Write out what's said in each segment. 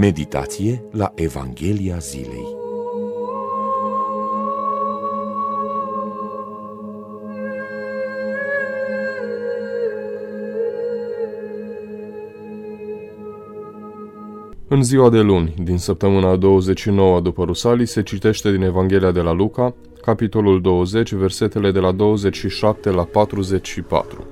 Meditație la Evanghelia zilei. În ziua de luni, din săptămâna 29 după Rusalii, se citește din Evanghelia de la Luca, capitolul 20, versetele de la 27 la 44.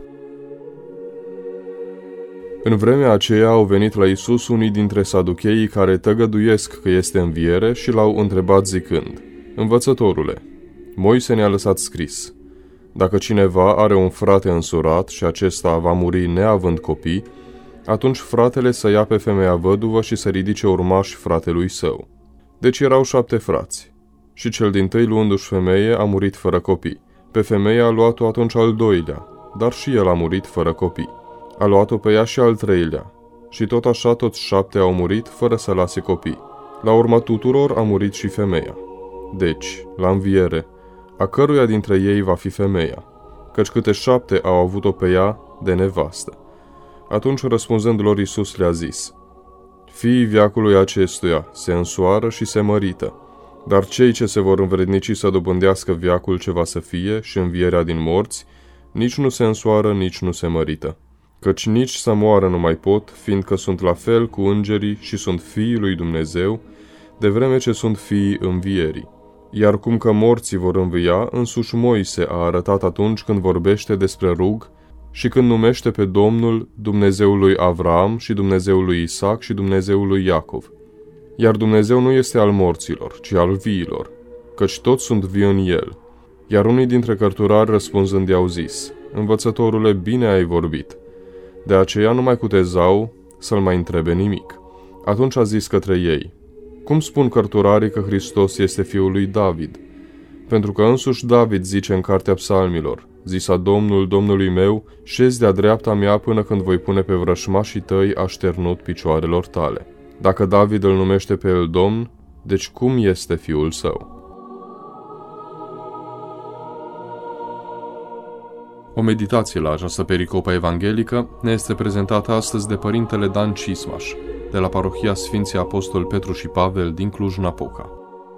În vremea aceea au venit la Iisus unii dintre saducheii care tăgăduiesc că este înviere și l-au întrebat zicând: Învățătorule, Moise ne-a lăsat scris: dacă cineva are un frate însurat și acesta va muri neavând copii, atunci fratele să ia pe femeia văduvă și să ridice urmași fratelui său. Deci erau 7 frați. Și cel dintâi, luându-și femeie, a murit fără copii. Pe femeie a luat-o atunci al doilea, dar și el a murit fără copii. A luat-o pe ea și al treilea. Și tot așa toți 7 au murit fără să lase copii. La urma tuturor a murit și femeia. Deci, la înviere, a căruia dintre ei va fi femeia? Căci câte 7 au avut-o pe ea de nevastă. Atunci, răspunzând lor, Iisus le-a zis: fiii veacului acestuia se însoară și se mărită, dar cei ce se vor învrednici să dobândească veacul ce va să fie și învierea din morți, nici nu se însoară, nici nu se mărită. Căci nici să moară nu mai pot, fiindcă sunt la fel cu îngerii și sunt fiii lui Dumnezeu, de vreme ce sunt fiii învierii. Iar cum că morții vor învia, însuși Moise a arătat atunci când vorbește despre rug și când numește pe Domnul Dumnezeul lui Avraam și Dumnezeul lui Isaac și Dumnezeul lui Iacov. Iar Dumnezeu nu este al morților, ci al viilor, căci toți sunt vii în el. Iar unii dintre cărturari, răspunzând, i-au zis: Învățătorule, bine ai vorbit. De aceea nu mai cutezau să-l mai întrebe nimic. Atunci a zis către ei: cum spun cărturarii că Hristos este fiul lui David? Pentru că însuși David zice în cartea Psalmilor: zisa Domnul Domnului meu, șezi de-a dreapta mea până când voi pune pe vrășmașii tăi așternut picioarelor tale. Dacă David îl numește pe el Domn, deci cum este fiul său? O meditație la această pericopă evanghelică ne este prezentată astăzi de Părintele Dan Cismaș, de la parohia Sfinții Apostoli Petru și Pavel din Cluj-Napoca.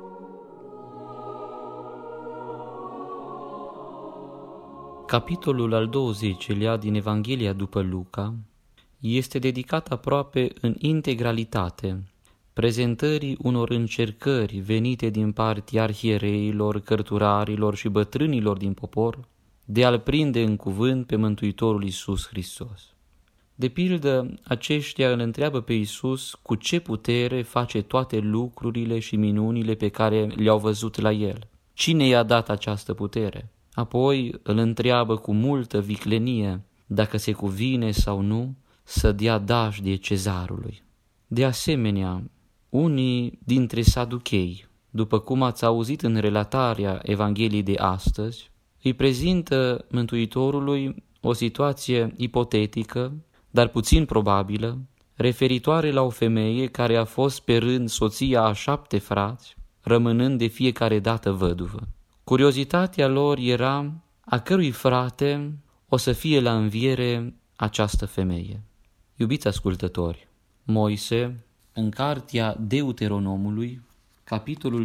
Capitolul al 20-lea din Evanghelia după Luca este dedicat aproape în integralitate prezentării unor încercări venite din partea arhiereilor, cărturarilor și bătrânilor din popor de a-L prinde în cuvânt pe Mântuitorul Iisus Hristos. De pildă, aceștia îl întreabă pe Iisus cu ce putere face toate lucrurile și minunile pe care le-au văzut la El. Cine i-a dat această putere? Apoi îl întreabă cu multă viclenie dacă se cuvine sau nu să dea dajdie cezarului. De asemenea, unii dintre saduchei, după cum ați auzit în relatarea Evangheliei de astăzi, îi prezintă Mântuitorului o situație ipotetică, dar puțin probabilă, referitoare la o femeie care a fost pe rând soția a 7 frați, rămânând de fiecare dată văduvă. Curiozitatea lor era a cărui frate o să fie la înviere această femeie. Iubiți ascultători, Moise, în cartea Deuteronomului, capitolul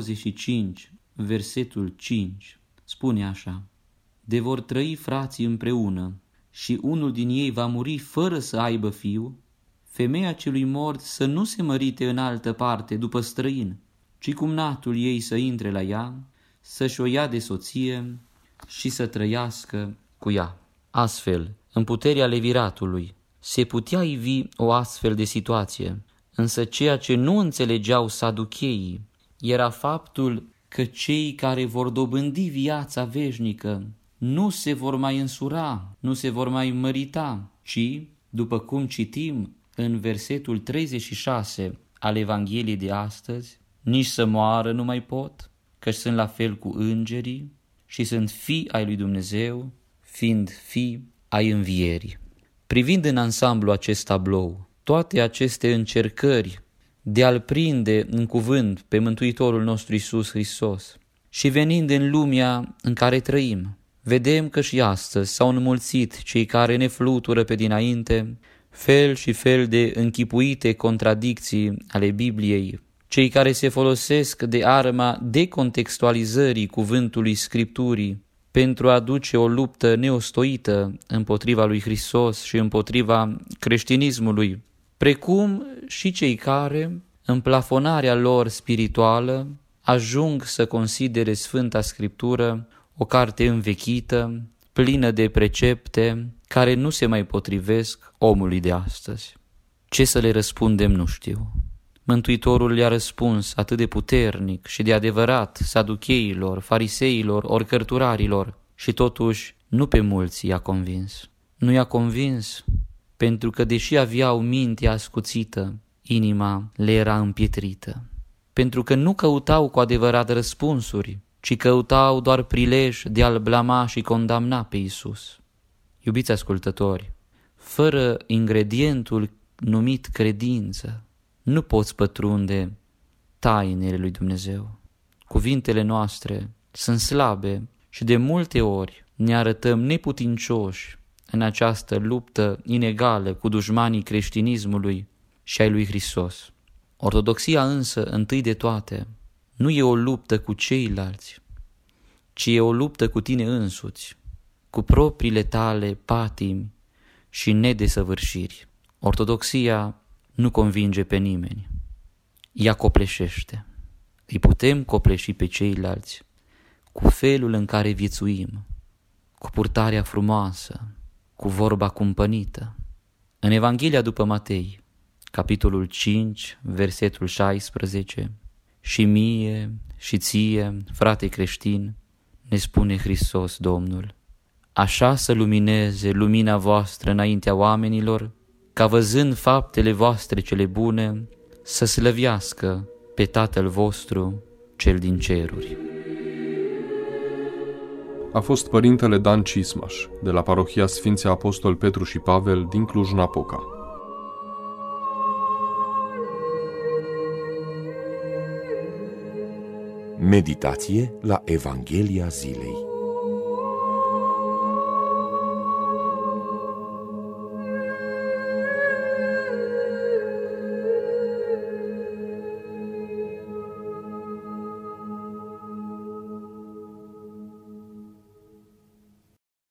25, versetul 5, spune așa: de vor trăi frații împreună și unul din ei va muri fără să aibă fiu, femeia celui mort să nu se mărite în altă parte după străin, ci cumnatul ei să intre la ea, să-și o ia de soție și să trăiască cu ea. Astfel, în puterea leviratului, se putea ivi o astfel de situație, însă ceea ce nu înțelegeau saducheii era faptul că cei care vor dobândi viața veșnică nu se vor mai însura, nu se vor mai mărita, ci, după cum citim în versetul 36 al Evangheliei de astăzi, nici să moară nu mai pot, căci sunt la fel cu îngerii și sunt fii ai lui Dumnezeu, fiind fii ai învierii. Privind în ansamblu acest tablou, toate aceste încercări de a-L prinde în cuvânt pe Mântuitorul nostru Iisus Hristos și venind în lumea în care trăim, vedem că și astăzi s-au înmulțit cei care ne flutură pe dinainte fel și fel de închipuite contradicții ale Bibliei, cei care se folosesc de arma decontextualizării cuvântului Scripturii pentru a duce o luptă neostoită împotriva lui Hristos și împotriva creștinismului, precum și cei care, în plafonarea lor spirituală, ajung să considere Sfânta Scriptură o carte învechită, plină de precepte care nu se mai potrivesc omului de astăzi. Ce să le răspundem nu știu. Mântuitorul le-a răspuns atât de puternic și de adevărat saducheilor, fariseilor, ori cărturarilor, și totuși nu pe mulți i-a convins. Nu i-a convins pentru că, deși aveau mintea ascuțită, inima le era împietrită. Pentru că nu căutau cu adevărat răspunsuri, ci căutau doar prilej de a-L blama și condamna pe Iisus. Iubiți ascultători, fără ingredientul numit credință, nu poți pătrunde tainele lui Dumnezeu. Cuvintele noastre sunt slabe și de multe ori ne arătăm neputincioși în această luptă inegală cu dușmanii creștinismului și ai lui Hristos. Ortodoxia însă, întâi de toate, nu e o luptă cu ceilalți, ci e o luptă cu tine însuți, cu propriile tale patimi și nedesăvârșiri. Ortodoxia nu convinge pe nimeni, ea copleșește. Îi putem copleși pe ceilalți cu felul în care viețuim, cu purtarea frumoasă, cu vorba cumpănită. În Evanghelia după Matei, capitolul 5, versetul 16, și mie și ție, frate creștin, ne spune Hristos Domnul, așa să lumineze lumina voastră înaintea oamenilor, ca văzând faptele voastre cele bune, să slăvească pe Tatăl vostru cel din ceruri. A fost părintele Dan Cismaș, de la parohia Sfinții Apostol Petru și Pavel din Cluj-Napoca. Meditație la Evanghelia zilei.